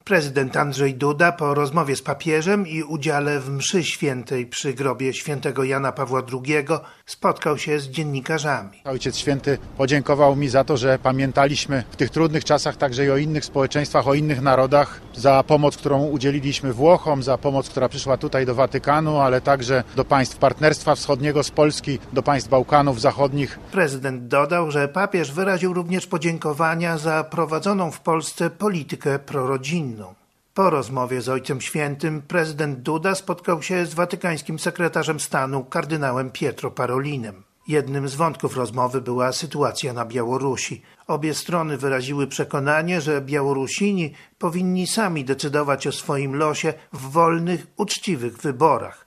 Prezydent Andrzej Duda po rozmowie z papieżem i udziale w mszy świętej przy grobie świętego Jana Pawła II spotkał się z dziennikarzami. Ojciec Święty podziękował mi za to, że pamiętaliśmy w tych trudnych czasach także i o innych społeczeństwach, o innych narodach, za pomoc, którą udzieliliśmy Włochom, za pomoc, która przyszła tutaj do Watykanu, ale także do państw Partnerstwa Wschodniego z Polski, do państw Bałkanów Zachodnich. Prezydent dodał, że papież wyraził również podziękowania za prowadzoną w Polsce politykę prorodzinną. Po rozmowie z Ojcem Świętym prezydent Duda spotkał się z watykańskim sekretarzem stanu kardynałem Pietro Parolinem. Jednym z wątków rozmowy była sytuacja na Białorusi. Obie strony wyraziły przekonanie, że Białorusini powinni sami decydować o swoim losie w wolnych, uczciwych wyborach.